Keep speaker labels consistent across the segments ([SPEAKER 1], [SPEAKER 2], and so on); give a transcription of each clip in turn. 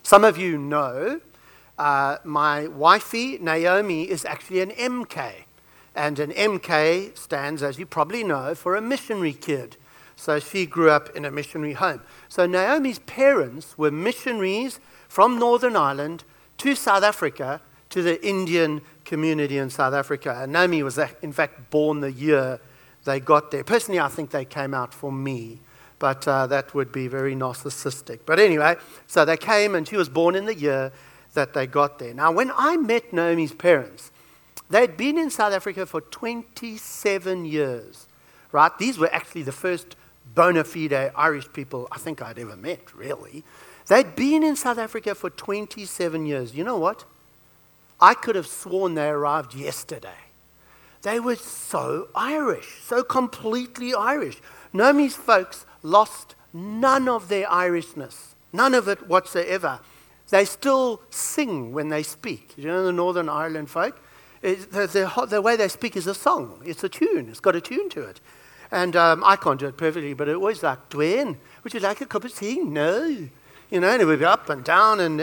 [SPEAKER 1] Some of you know my wifey, Naomi, is actually an MK. And an MK stands, as you probably know, for a missionary kid. So she grew up in a missionary home. So Naomi's parents were missionaries from Northern Ireland to South Africa, to the Indian community in South Africa. And Naomi was, in fact, born the year they got there. Personally, I think they came out for me, but that would be very narcissistic. But anyway, so they came, and she was born in the year that they got there. Now, when I met Naomi's parents, they'd been in South Africa for 27 years, right? These were actually the first bona fide Irish people I think I'd ever met, really. They'd been in South Africa for 27 years. You know what? I could have sworn they arrived yesterday. They were so Irish, so completely Irish. Naomi's folks lost none of their Irishness, none of it whatsoever. They still sing when they speak. You know, the Northern Ireland folk, the way they speak is a song. It's a tune. It's got a tune to it. And I can't do it perfectly, but it always like, Dwayne, would you like a cup of tea? No. You know, and it would be up and down, and,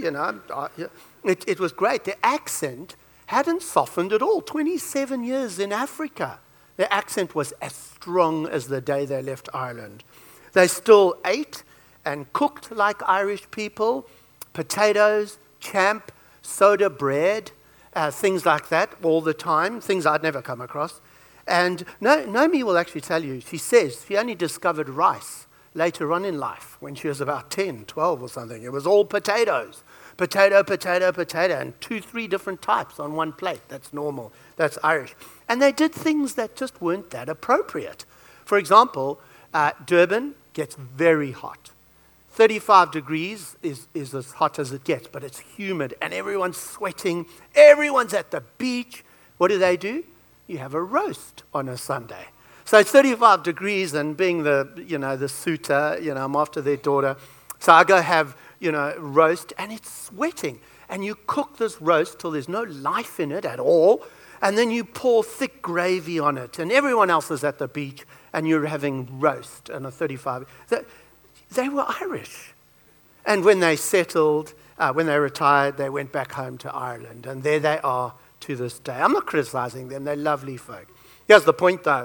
[SPEAKER 1] it was great. The accent hadn't softened at all. 27 years in Africa. Their accent was as strong as the day they left Ireland. They still ate and cooked like Irish people, potatoes, champ, soda bread, things like that all the time, things I'd never come across. And Naomi will actually tell you, she says she only discovered rice later on in life when she was about 10, 12 or something. It was all potatoes. Potato, potato, potato, and 2-3 different types on one plate. That's normal. That's Irish. And they did things that just weren't that appropriate. For example, Durban gets very hot. 35 degrees is as hot as it gets, but it's humid, and everyone's sweating. Everyone's at the beach. What do? You have a roast on a Sunday. So it's 35 degrees, and being the suitor, I'm after their daughter. So I go have, roast, and it's sweating. And you cook this roast till there's no life in it at all, and then you pour thick gravy on it, and everyone else is at the beach, and you're having roast on a 35. They were Irish. And when they settled, when they retired, they went back home to Ireland, and there they are to this day. I'm not criticizing them. They're lovely folk. Here's the point, though.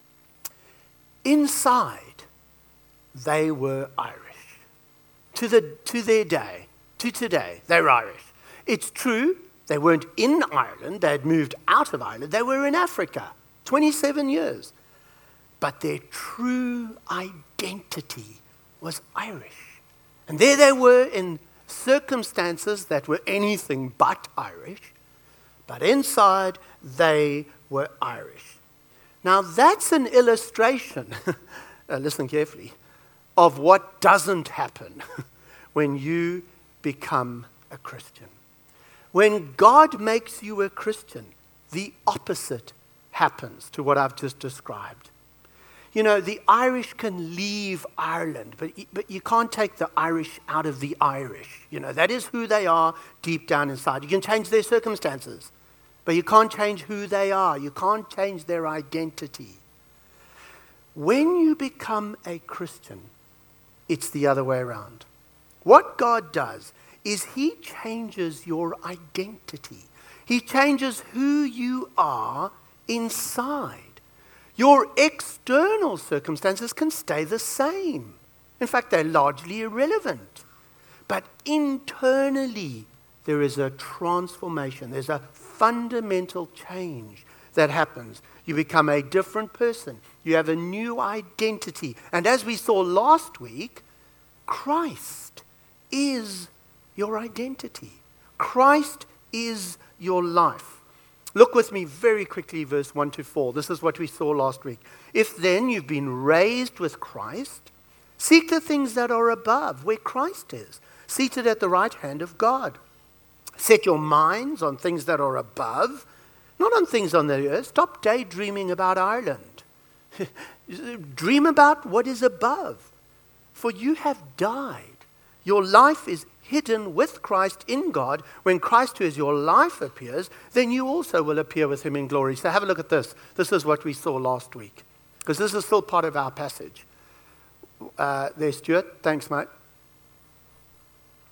[SPEAKER 1] Inside, they were Irish. To their day, to today, they're Irish. It's true, they weren't in Ireland. They had moved out of Ireland. They were in Africa, 27 years. But their true identity was Irish. And there they were in circumstances that were anything but Irish. But inside, they were Irish. Now, that's an illustration, listen carefully, of what doesn't happen when you become a Christian. When God makes you a Christian, the opposite happens to what I've just described. The Irish can leave Ireland, but you can't take the Irish out of the Irish. That is who they are deep down inside. You can change their circumstances, but you can't change who they are. You can't change their identity. When you become a Christian, it's the other way around. What God does is He changes your identity. He changes who you are inside. Your external circumstances can stay the same. In fact, they're largely irrelevant. But internally, there is a transformation. There's a fundamental change that happens. You become a different person. You have a new identity. And as we saw last week, Christ is your identity. Christ is your life. Look with me very quickly, verse 1-4. This is what we saw last week. If then you've been raised with Christ, seek the things that are above, where Christ is, seated at the right hand of God. Set your minds on things that are above, not on things on the earth. Stop daydreaming about Ireland. Dream about what is above. For you have died. Your life is hidden with Christ in God. When Christ, who is your life, appears, then you also will appear with Him in glory. So have a look at this. This is what we saw last week, because this is still part of our passage. There's Stuart. Thanks, mate.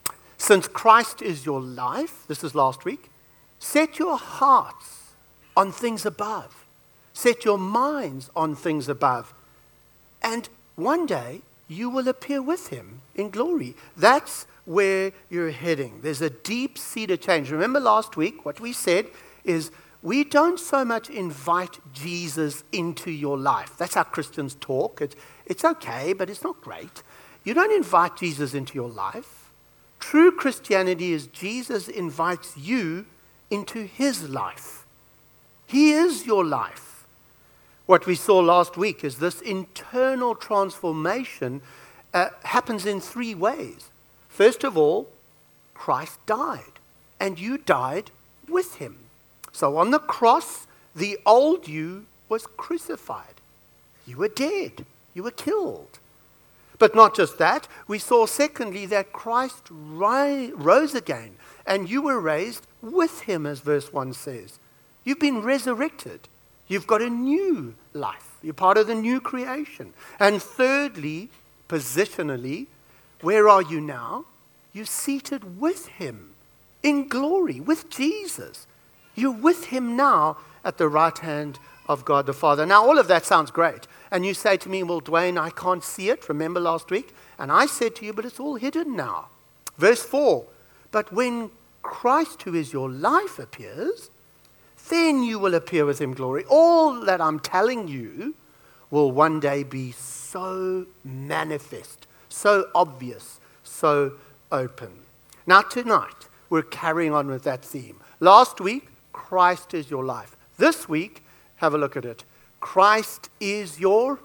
[SPEAKER 1] Since Christ is your life, this is last week, set your hearts on things above. Set your minds on things above. And one day, you will appear with him in glory. That's where you're heading. There's a deep-seated change. Remember last week, what we said is we don't so much invite Jesus into your life. That's how Christians talk. It's okay, but it's not great. You don't invite Jesus into your life. True Christianity is Jesus invites you into his life. He is your life. What we saw last week is this internal transformation happens in three ways. First of all, Christ died, and you died with him. So on the cross, the old you was crucified. You were dead. You were killed. But not just that, we saw secondly that Christ rose again, and you were raised with him, as verse 1 says. You've been resurrected. You've got a new life. You're part of the new creation. And thirdly, positionally, where are you now? You're seated with him in glory, with Jesus. You're with him now at the right hand of God the Father. Now, all of that sounds great. And you say to me, well, Dwayne, I can't see it. Remember last week? And I said to you, but it's all hidden now. Verse 4, but when Christ, who is your life, appears, then you will appear with him in glory. All that I'm telling you will one day be so manifest, so obvious, so open. Now tonight, we're carrying on with that theme. Last week, Christ is your life. This week, have a look at it. Christ is your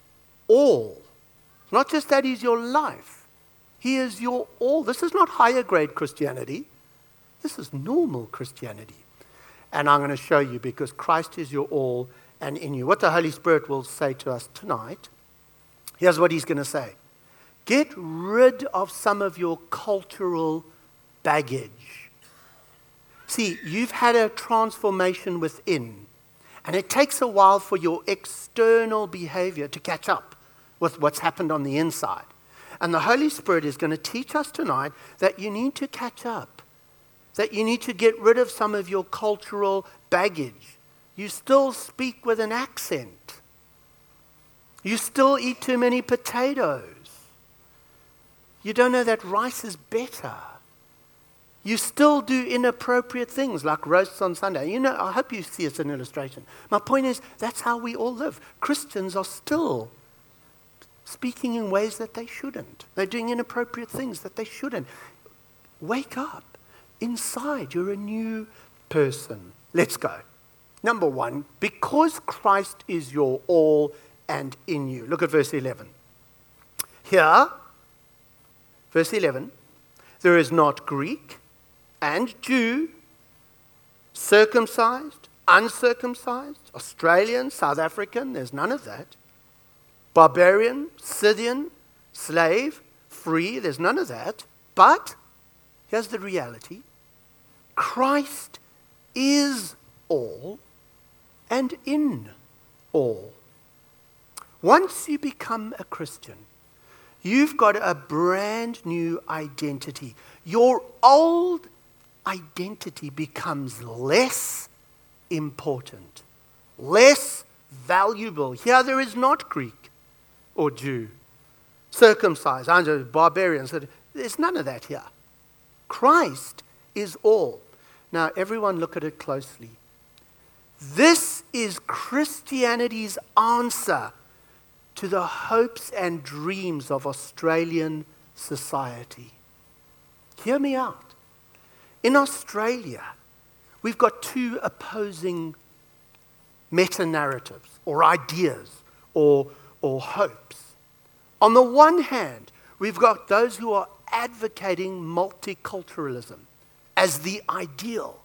[SPEAKER 1] all. Not just that he's your life. He is your all. This is not higher grade Christianity. This is normal Christianity. And I'm going to show you because Christ is your all and in you. What the Holy Spirit will say to us tonight, here's what he's going to say. Get rid of some of your cultural baggage. See, you've had a transformation within, and it takes a while for your external behavior to catch up with what's happened on the inside. And the Holy Spirit is going to teach us tonight that you need to catch up, that you need to get rid of some of your cultural baggage. You still speak with an accent. You still eat too many potatoes. You don't know that rice is better. You still do inappropriate things like roasts on Sunday. You know, I hope you see it's an illustration. My point is, that's how we all live. Christians are still speaking in ways that they shouldn't. They're doing inappropriate things that they shouldn't. Wake up. Inside, you're a new person. Let's go. Number one, because Christ is your all and in you. Look at verse 11. Here, verse 11, there is not Greek and Jew, circumcised, uncircumcised, Australian, South African, there's none of that. Barbarian, Scythian, slave, free, there's none of that. But, here's the reality. Christ is all and in all. Once you become a Christian, you've got a brand new identity. Your old identity becomes less important, less valuable. Here there is not Greek or Jew, circumcised, barbarians. There's none of that here. Christ is all. Now, everyone look at it closely. This is Christianity's answer to the hopes and dreams of Australian society. Hear me out. In Australia, we've got two opposing meta-narratives or ideas or hopes. On the one hand, we've got those who are advocating multiculturalism as the ideal.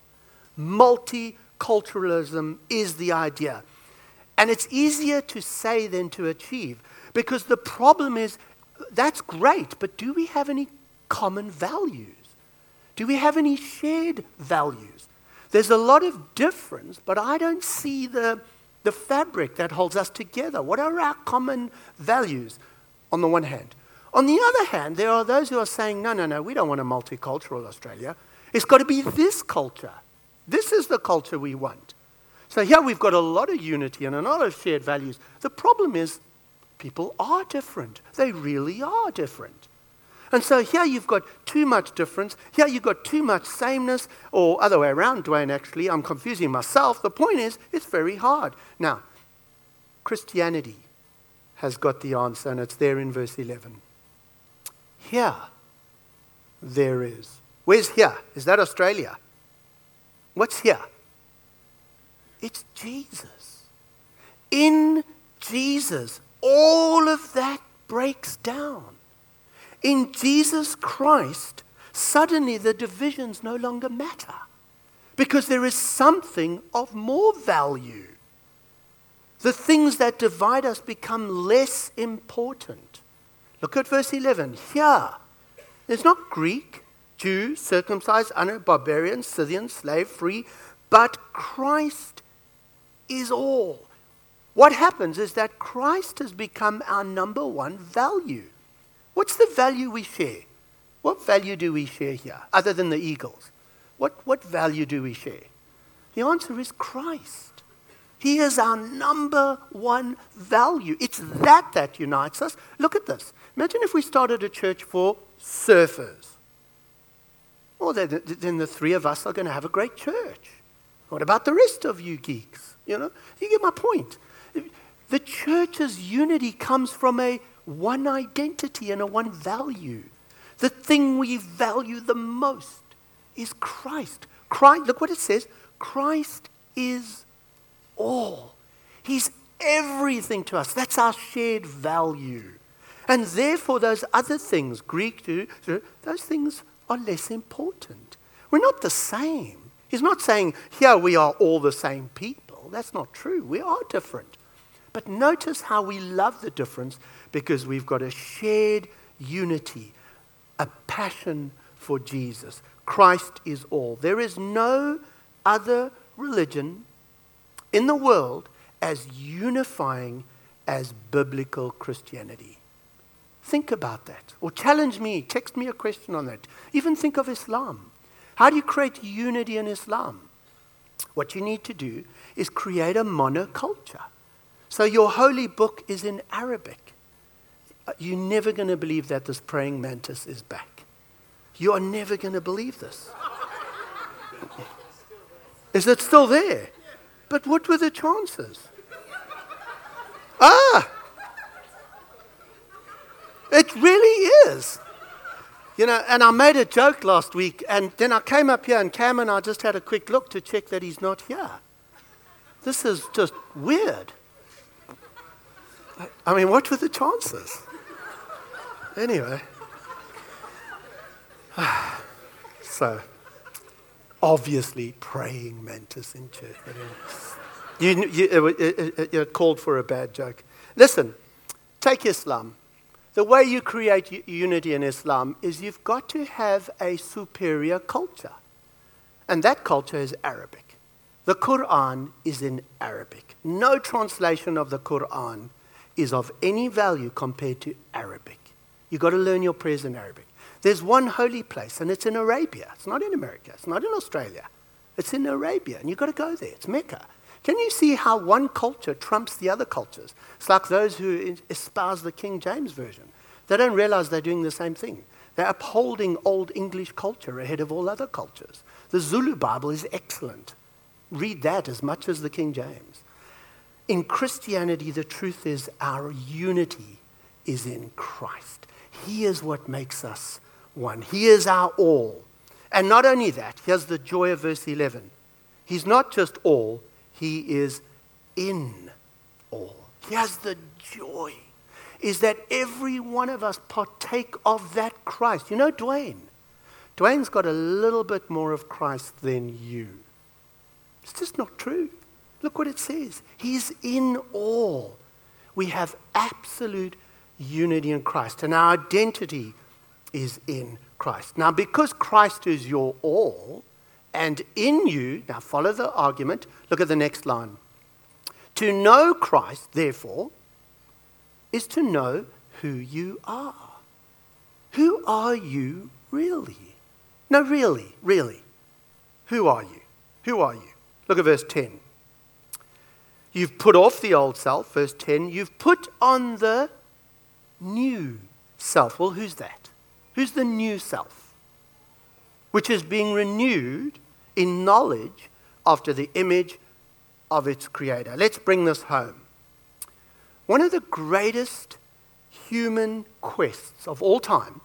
[SPEAKER 1] Multiculturalism is the idea. And it's easier to say than to achieve, because the problem is, that's great, but do we have any common values? Do we have any shared values? There's a lot of difference, but I don't see the fabric that holds us together. What are our common values on the one hand? On the other hand, there are those who are saying, no, we don't want a multicultural Australia. It's got to be this culture. This is the culture we want. So here we've got a lot of unity and a lot of shared values. The problem is people are different. They really are different. And so here you've got too much difference. Here you've got too much sameness, or other way around, Dwayne, actually. I'm confusing myself. The point is, it's very hard. Now, Christianity has got the answer, and it's there in verse 11. Here, there is. Where's here? Is that Australia? What's here? It's Jesus. In Jesus, all of that breaks down. In Jesus Christ, suddenly the divisions no longer matter, because there is something of more value. The things that divide us become less important. Look at verse 11. Here, there's not Greek, Jew, circumcised, barbarian, Scythian, slave, free, but Christ is all. What happens is that Christ has become our number one value. What's the value we share? What value do we share here, other than the eagles? What value do we share? The answer is Christ. He is our number one value. It's that unites us. Look at this. Imagine if we started a church for surfers. Well, then the three of us are going to have a great church. What about the rest of you geeks? You get my point. The church's unity comes from a one identity and a one value. The thing we value the most is Christ. Look what it says. Christ is all. He's everything to us. That's our shared value. And therefore those other things, Greek, those things are less important. We're not the same. He's not saying, here we are all the same people. That's not true. We are different. But notice how we love the difference, because we've got a shared unity, a passion for Jesus. Christ is all. There is no other religion in the world as unifying as biblical Christianity. Think about that. Or challenge me, text me a question on that. Even think of Islam. How do you create unity in Islam? What you need to do is create a monoculture. So your holy book is in Arabic. You're never going to believe that this praying mantis is back. You are never going to believe this. Is it still there? But what were the chances? It really is. And I made a joke last week, and then I came up here, and Cam and I just had a quick look to check that he's not here. This is just weird. I mean, what were the chances? Anyway. So, obviously, praying mantis in church. You're called for a bad joke. Listen, take Islam. The way you create unity in Islam is you've got to have a superior culture. And that culture is Arabic. The Quran is in Arabic. No translation of the Quran is of any value compared to Arabic. You've got to learn your prayers in Arabic. There's one holy place, and it's in Arabia. It's not in America. It's not in Australia. It's in Arabia, and you've got to go there. It's Mecca. Can you see how one culture trumps the other cultures? It's like those who espouse the King James Version. They don't realize they're doing the same thing. They're upholding old English culture ahead of all other cultures. The Zulu Bible is excellent. Read that as much as the King James. In Christianity, the truth is our unity is in Christ. He is what makes us one. He is our all. And not only that, here's the joy of verse 11. He's not just all, he is in all. He has the joy. Is that every one of us partake of that Christ. You know Dwayne? Dwayne's got a little bit more of Christ than you. It's just not true. Look what it says. He's in all. We have absolute unity in Christ, and our identity is in Christ. Now, because Christ is your all, and in you, now follow the argument, look at the next line. To know Christ, therefore, is to know who you are. who are you really? No, really. Who are you? Who are you? Look at verse 10. You've put off the old self, verse 10. You've put on the new self. Well, who's that? Who's the new self? Which is being renewed in knowledge after the image of its creator. Let's bring this home. One of the greatest human quests of all time,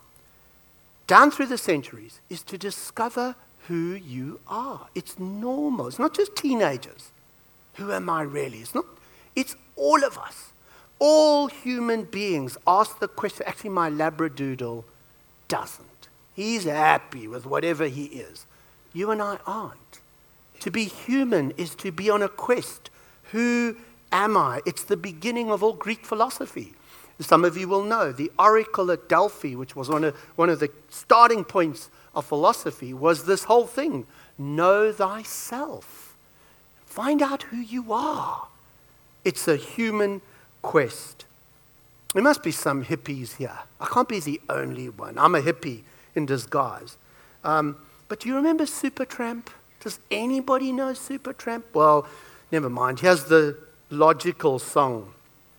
[SPEAKER 1] down through the centuries, is to discover who you are. It's normal. It's not just teenagers. Who am I really? It's all of us. All human beings ask the question. Actually, my Labradoodle doesn't. He's happy with whatever he is. You and I aren't. To be human is to be on a quest. Who am I? It's the beginning of all Greek philosophy. Some of you will know the oracle at Delphi, which was one of the starting points of philosophy, was this whole thing. Know thyself. Find out who you are. It's a human quest. There must be some hippies here. I can't be the only one. I'm a hippie in disguise. But do you remember Supertramp? Does anybody know Supertramp? Well, never mind. Here's the logical song.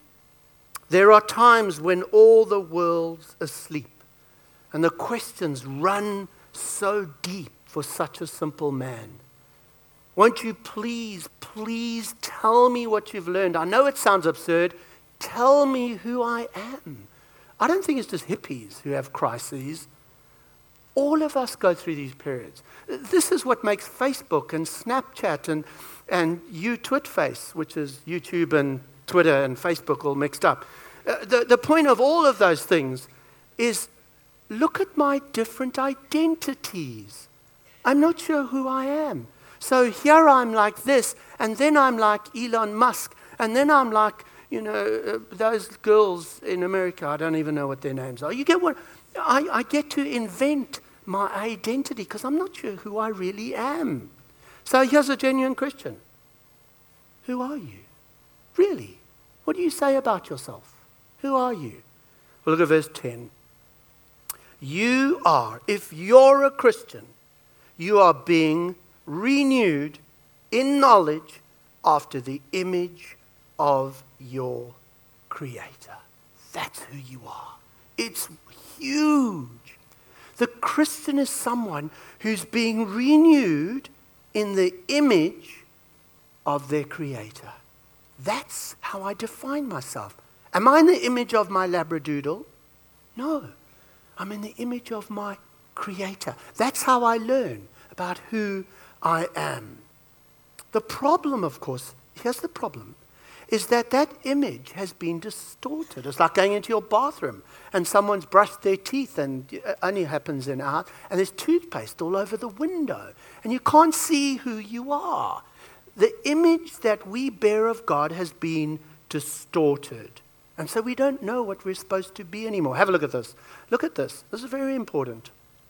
[SPEAKER 1] There are times when all the world's asleep, and the questions run so deep for such a simple man. Won't you please tell me what you've learned? I know it sounds absurd. Tell me who I am. I don't think it's just hippies who have crises. All of us go through these periods. This is what makes Facebook and Snapchat and TwitFace, which is YouTube and Twitter and Facebook all mixed up. The point of all of those things is look at my different identities. I'm not sure who I am. So here I'm like this, and then I'm like Elon Musk, and then I'm like, those girls in America, I don't even know what their names are. You get what? I get to invent my identity because I'm not sure who I really am. So here's a genuine question. Who are you? Really? What do you say about yourself? Who are you? Well, look at verse 10. You are, if you're a Christian, you are being renewed in knowledge after the image of your Creator. That's who you are. It's huge. The Christian is someone who's being renewed in the image of their Creator. That's how I define myself. Am I in the image of my Labradoodle? No. I'm in the image of my Creator. That's how I learn about who I am. The problem, of course, here's the problem, is that image has been distorted. It's like going into your bathroom and someone's brushed their teeth, and it only happens in art, and there's toothpaste all over the window, and you can't see who you are. The image that we bear of God has been distorted. And so we don't know what we're supposed to be anymore. Have a look at this. Look at this. This is very important.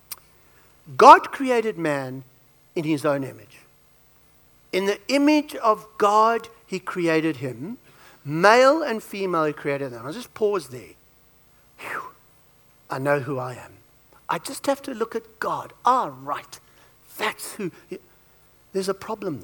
[SPEAKER 1] God created man in his own image. In the image of God, he created him. Male and female, he created them. I'll just pause there. Whew. I know who I am. I just have to look at God. Right. That's who. There's a problem, though.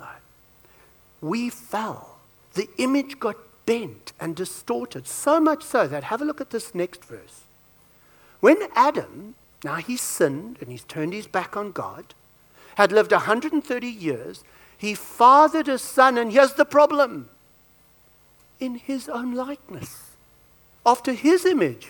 [SPEAKER 1] We fell. The image got bent and distorted, so much so that, have a look at this next verse. When Adam, now he's sinned and he's turned his back on God, had lived 130 years, he fathered a son, and here's the problem, in his own likeness, after his image.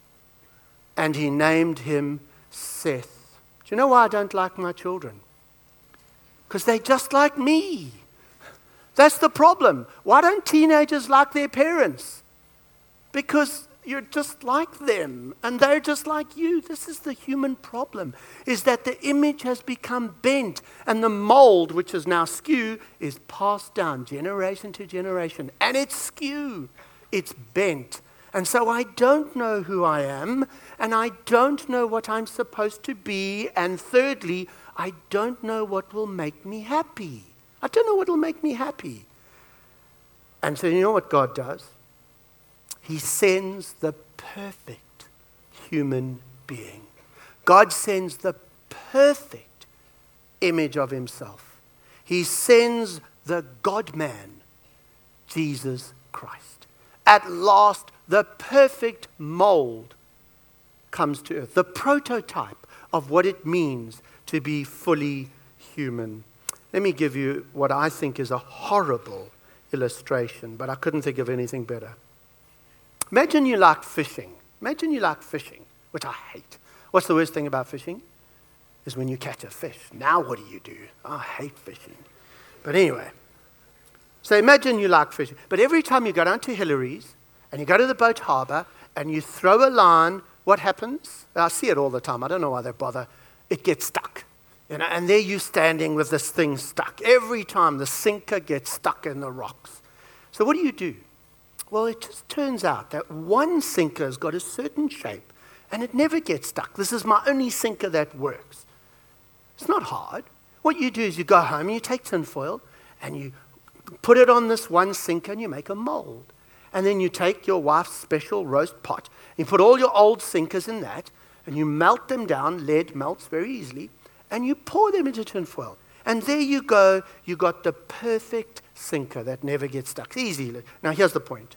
[SPEAKER 1] And he named him Seth. Do you know why I don't like my children? Because they're just like me. That's the problem. Why don't teenagers like their parents? Because you're just like them, and they're just like you. This is the human problem, is that the image has become bent, and the mold, which is now skew, is passed down generation to generation. And it's skew. It's bent. And so I don't know who I am, and I don't know what I'm supposed to be. And thirdly, I don't know what will make me happy. I don't know what will make me happy. And so you know what God does? He sends the perfect human being. God sends the perfect image of himself. He sends the God-man, Jesus Christ. At last, the perfect mold comes to earth, the prototype of what it means to be fully human. Let me give you what I think is a horrible illustration, but I couldn't think of anything better. Imagine you like fishing. Which I hate. What's the worst thing about fishing? Is when you catch a fish. Now what do? I hate fishing. But anyway, so imagine you like fishing. But every time you go down to Hillary's and you go to the boat harbor and you throw a line, what happens? I see it all the time. I don't know why they bother. It gets stuck. And there you're standing with this thing stuck. Every time the sinker gets stuck in the rocks. So what do? Well, it just turns out that one sinker has got a certain shape and it never gets stuck. This is my only sinker that works. It's not hard. What you do is you go home and you take tinfoil and you put it on this one sinker and you make a mold. And then you take your wife's special roast pot and you put all your old sinkers in that and you melt them down. Lead melts very easily. And you pour them into tinfoil. And there you go. You got the perfect sinker that never gets stuck. Easy. Now here's the point.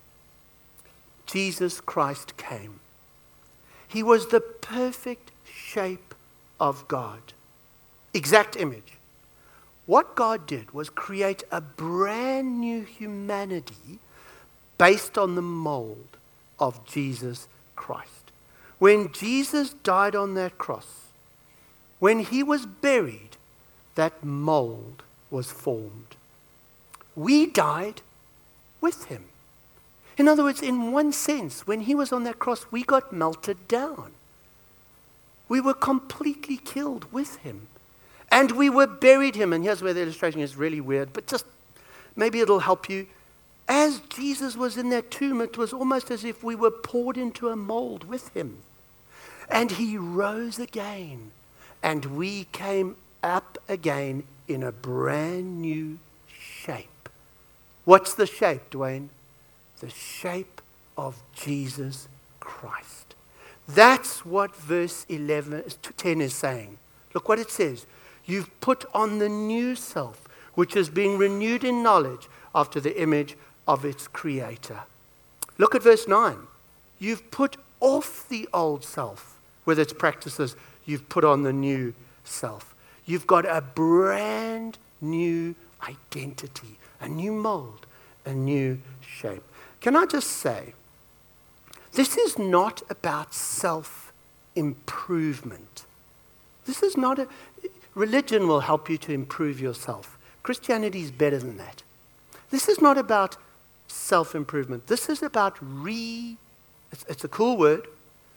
[SPEAKER 1] Jesus Christ came. He was the perfect shape of God. Exact image. What God did was create a brand new humanity based on the mold of Jesus Christ. When Jesus died on that cross, when he was buried, that mold was formed. We died with him. In other words, in one sense, when he was on that cross, we got melted down. We were completely killed with him. And we were buried him. And here's where the illustration is really weird, but just maybe it'll help you. As Jesus was in that tomb, it was almost as if we were poured into a mold with him. And he rose again. And we came up again in a brand new shape. What's the shape, Dwayne? The shape of Jesus Christ. That's what verse 10 is saying. Look what it says. You've put on the new self, which is being renewed in knowledge after the image of its creator. Look at verse 9. You've put off the old self with its practices. You've put on the new self. You've got a brand new identity, a new mold, a new shape. Can I just say, this is not about self-improvement. This is not religion will help you to improve yourself. Christianity is better than that. This is not about self-improvement. This is about it's a cool word,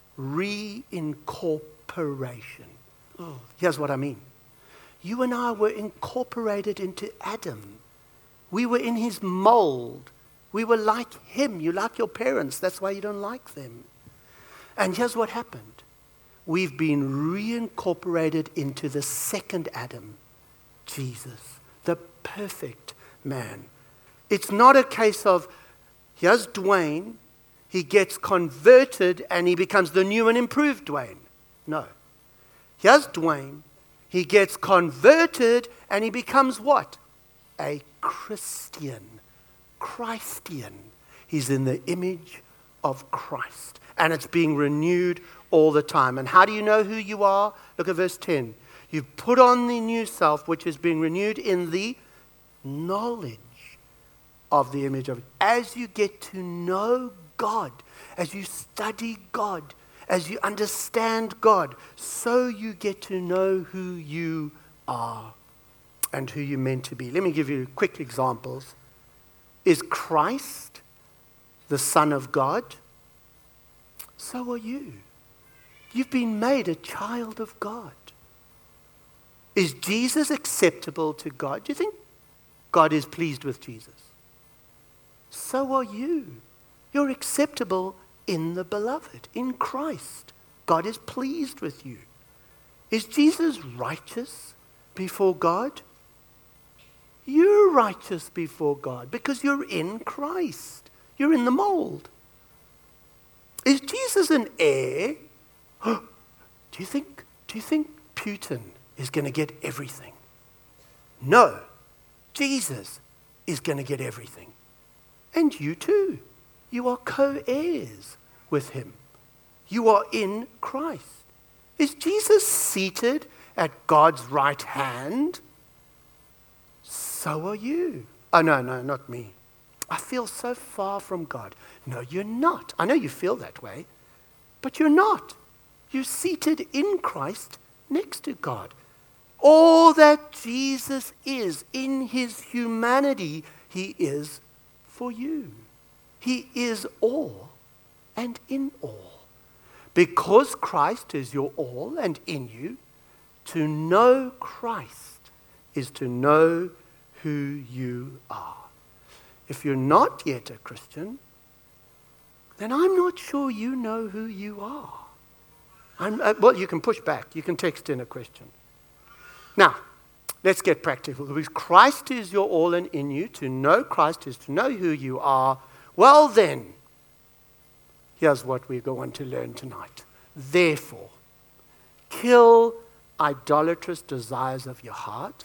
[SPEAKER 1] reincorporation. Oh, here's what I mean. You and I were incorporated into Adam. We were in his mold. We were like him. You like your parents. That's why you don't like them. And here's what happened. We've been reincorporated into the second Adam, Jesus, the perfect man. It's not a case of, here's Dwayne, he gets converted and he becomes the new and improved Dwayne. No. Here's Dwayne, he gets converted and he becomes what? A Christian. Christian. He's in the image of Christ. And it's being renewed all the time. And how do you know who you are? Look at verse 10. You've put on the new self, which is being renewed in the knowledge of the image of it. As you get to know God, as you study God, as you understand God, so you get to know who you are and who you're meant to be. Let me give you quick examples. Is Christ the Son of God? So are you. You've been made a child of God. Is Jesus acceptable to God? Do you think God is pleased with Jesus? So are you. You're acceptable in the beloved, in Christ. God is pleased with you. Is Jesus righteous before God? You're righteous before God because you're in Christ. You're in the mold. Is Jesus an heir? Do you think Do you think Putin is going to get everything? No. Jesus is going to get everything. And you too. You are co-heirs with him. You are in Christ. Is Jesus seated at God's right hand? So are you. Oh, no, not me. I feel so far from God. No, you're not. I know you feel that way, but you're not. You're seated in Christ next to God. All that Jesus is in his humanity, he is for you. He is all and in all. Because Christ is your all and in you, to know Christ is to know who you are. If you're not yet a Christian, then I'm not sure you know who you are. Well, you can push back. You can text in a question. Now, let's get practical. Because Christ is your all and in you. To know Christ is to know who you are. Well then, here's what we're going to learn tonight. Therefore, kill idolatrous desires of your heart.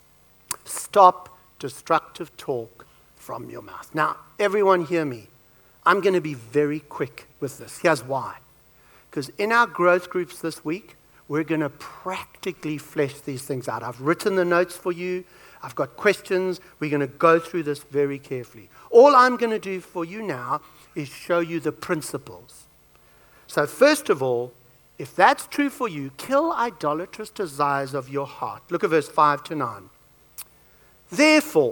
[SPEAKER 1] Stop destructive talk from your mouth. Now, everyone hear me. I'm going to be very quick with this. Here's why. Because in our growth groups this week, we're going to practically flesh these things out. I've written the notes for you. I've got questions. We're going to go through this very carefully. All I'm going to do for you now is show you the principles. So first of all, if that's true for you, kill idolatrous desires of your heart. Look at verse 5 to 9. Therefore,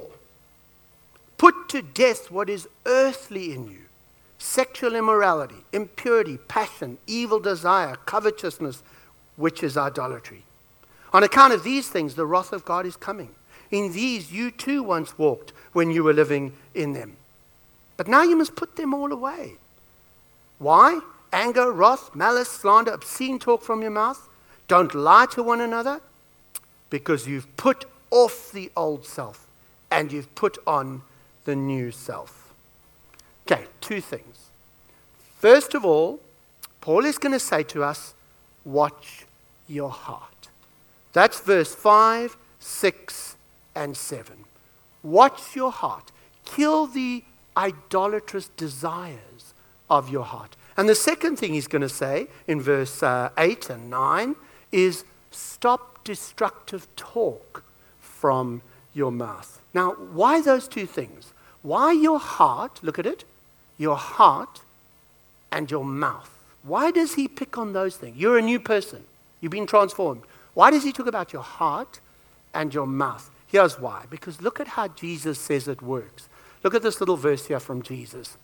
[SPEAKER 1] put to death what is earthly in you: sexual immorality, impurity, passion, evil desire, covetousness, which is idolatry. On account of these things, the wrath of God is coming. In these you too once walked when you were living in them. But now you must put them all away. Why? Anger, wrath, malice, slander, obscene talk from your mouth. Don't lie to one another, because you've put off the old self and you've put on the new self. Okay, two things. First of all, Paul is going to say to us, watch your heart. That's verse 5, 6, and 7. Watch your heart. Kill the idolatrous desires of your heart. And the second thing he's going to say in verse 8 and 9 is stop destructive talk from your mouth. Now, why those two things? Why your heart, look at it, your heart and your mouth? Why does he pick on those things? You're a new person. You've been transformed. Why does he talk about your heart and your mouth? Here's why. Because look at how Jesus says it works. Look at this little verse here from Jesus.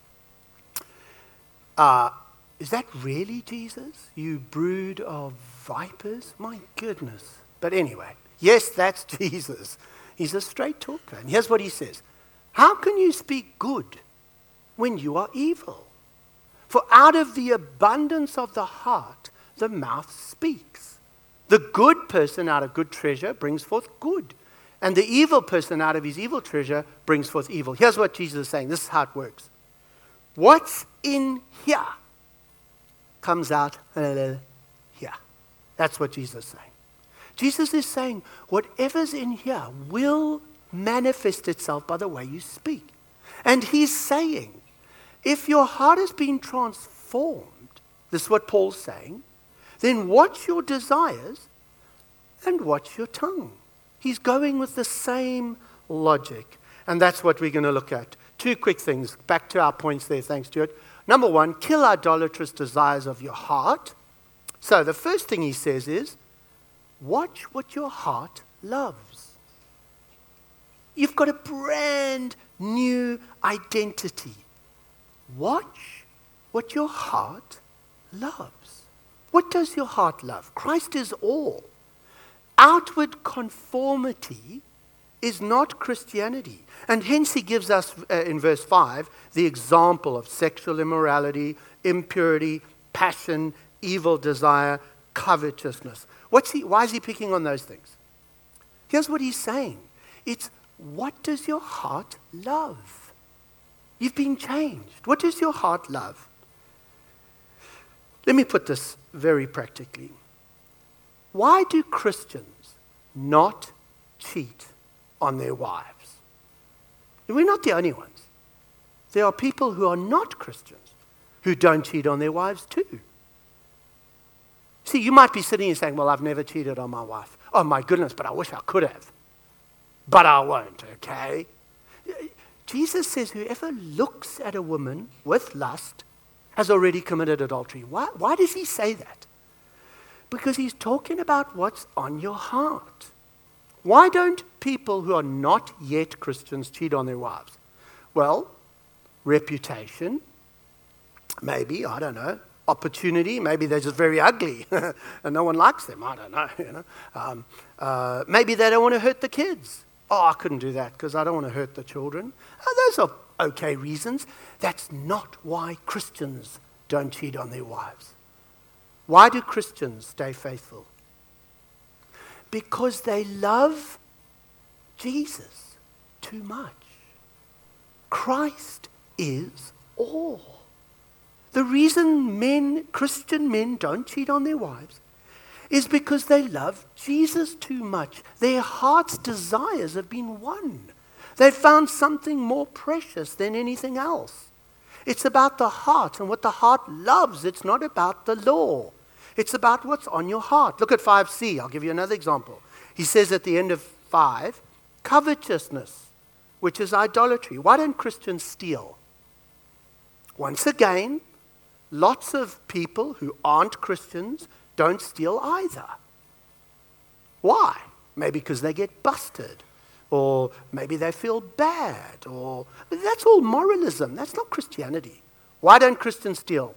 [SPEAKER 1] Is that really Jesus? You brood of vipers? My goodness. But anyway, yes, that's Jesus. He's a straight talker. And here's what he says. How can you speak good when you are evil? For out of the abundance of the heart, the mouth speaks. The good person out of good treasure brings forth good. And the evil person out of his evil treasure brings forth evil. Here's what Jesus is saying. This is how it works. What's in here comes out here. That's what Jesus is saying. Jesus is saying whatever's in here will manifest itself by the way you speak. And he's saying, if your heart has been transformed, this is what Paul's saying, then watch your desires and watch your tongue. He's going with the same logic. And that's what we're going to look at. Two quick things. Back to our points there, thanks, Stuart. Number one, kill idolatrous desires of your heart. So the first thing he says is, watch what your heart loves. You've got a brand new identity. Watch what your heart loves. What does your heart love? Christ is all. Outward conformity is not Christianity. And hence he gives us, in verse 5, the example of sexual immorality, impurity, passion, evil desire, covetousness. Why is he picking on those things? Here's what he's saying. It's, what does your heart love? You've been changed. What does your heart love? Let me put this very practically. Why do Christians not cheat on their wives? We're not the only ones. There are people who are not Christians who don't cheat on their wives too. See, you might be sitting here saying, well, I've never cheated on my wife. Oh my goodness, but I wish I could have. But I won't, okay? Jesus says whoever looks at a woman with lust has already committed adultery. Why does he say that? Because he's talking about what's on your heart. Why don't people who are not yet Christians cheat on their wives? Well, reputation, maybe, I don't know. Opportunity, maybe they're just very ugly and no one likes them, I don't know. Maybe they don't want to hurt the kids. Oh, I couldn't do that because I don't want to hurt the children. Those are okay reasons. That's not why Christians don't cheat on their wives. Why do Christians stay faithful? Because they love Jesus too much. Christ is all. The reason Christian men don't cheat on their wives is because they love Jesus too much. Their heart's desires have been won. They've found something more precious than anything else. It's about the heart and what the heart loves. It's not about the law. It's about what's on your heart. Look at 5c. I'll give you another example. He says at the end of 5, covetousness, which is idolatry. Why don't Christians steal? Once again, lots of people who aren't Christians don't steal either. Why? Maybe because they get busted, or maybe they feel bad, or that's all moralism. That's not Christianity. Why don't Christians steal?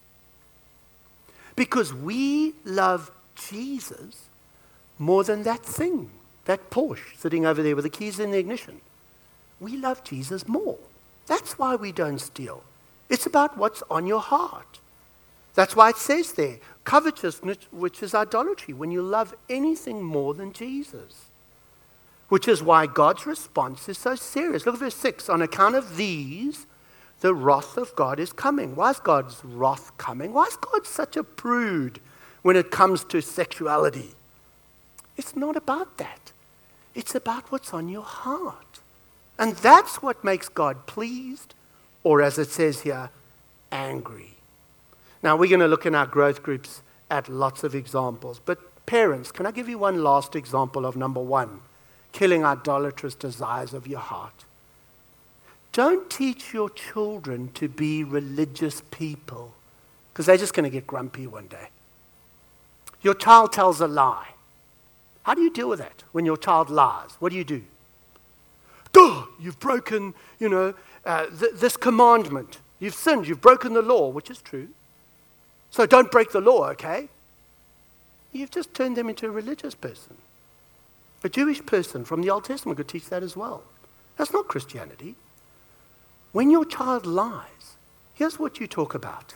[SPEAKER 1] Because we love Jesus more than that thing, that Porsche sitting over there with the keys in the ignition. We love Jesus more. That's why we don't steal. It's about what's on your heart. That's why it says there, covetousness, which is idolatry, when you love anything more than Jesus. Which is why God's response is so serious. Look at verse 6. On account of these, the wrath of God is coming. Why is God's wrath coming? Why is God such a prude when it comes to sexuality? It's not about that. It's about what's on your heart. And that's what makes God pleased, or as it says here, angry. Now, we're going to look in our growth groups at lots of examples. But parents, can I give you one last example of number 1? Killing idolatrous desires of your heart. Don't teach your children to be religious people, because they're just going to get grumpy one day. Your child tells a lie. How do you deal with that when your child lies? What do you do? Duh, you've broken, this commandment. You've sinned. You've broken the law, which is true. So don't break the law, okay? You've just turned them into a religious person. A Jewish person from the Old Testament could teach that as well. That's not Christianity. When your child lies, here's what you talk about.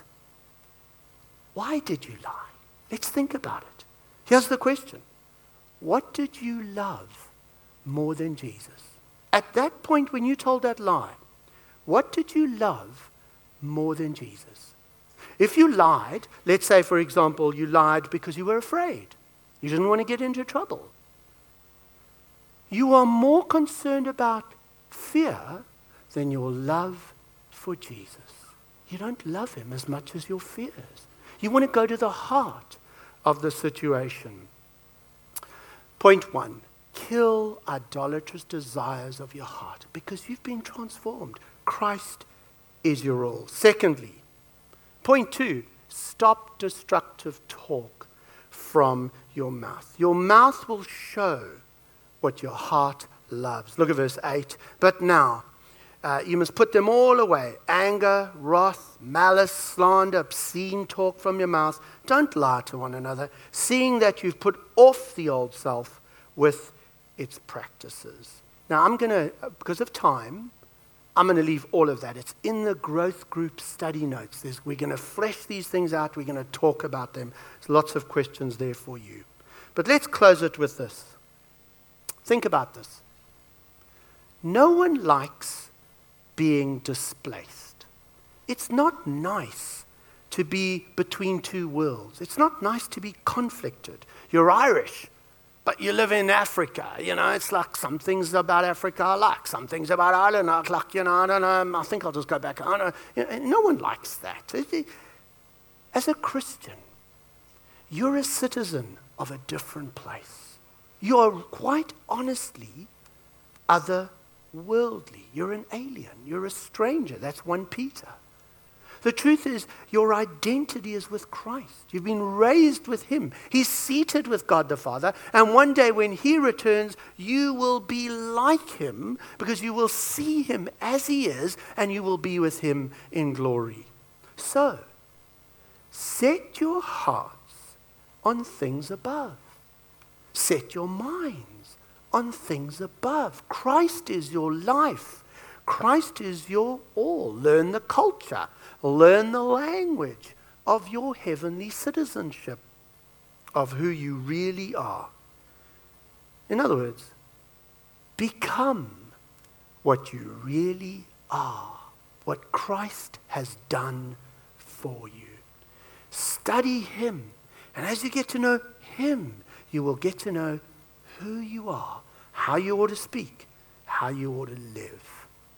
[SPEAKER 1] Why did you lie? Let's think about it. Here's the question. What did you love more than Jesus? At that point when you told that lie, what did you love more than Jesus? If you lied, let's say, for example, you lied because you were afraid. You didn't want to get into trouble. You are more concerned about fear than your love for Jesus. You don't love him as much as your fears. You want to go to the heart of the situation. Point 1, kill idolatrous desires of your heart because you've been transformed. Christ is your all. Secondly, point 2, stop destructive talk from your mouth. Your mouth will show what your heart loves. Look at verse 8. But now, you must put them all away. Anger, wrath, malice, slander, obscene talk from your mouth. Don't lie to one another, seeing that you've put off the old self with its practices. Now, I'm going to, because of time, I'm going to leave all of that. It's in the growth group study notes. We're going to flesh these things out. We're going to talk about them. There's lots of questions there for you. But let's close it with this. Think about this. No one likes being displaced. It's not nice to be between two worlds. It's not nice to be conflicted. You're Irish, but you live in Africa. It's like some things about Africa I like, some things about Ireland I like, I don't know, I think I'll just go back. I don't know. No one likes that. As a Christian, you're a citizen of a different place. You're quite honestly otherworldly. You're an alien. You're a stranger. That's 1 Peter. The truth is, your identity is with Christ. You've been raised with him. He's seated with God the Father. And one day when he returns, you will be like him because you will see him as he is and you will be with him in glory. So, set your hearts on things above. Set your minds on things above. Christ is your life. Christ is your all. Learn the culture. Learn the language of your heavenly citizenship, of who you really are. In other words, become what you really are, what Christ has done for you. Study him, and as you get to know him, you will get to know who you are, how you ought to speak, how you ought to live.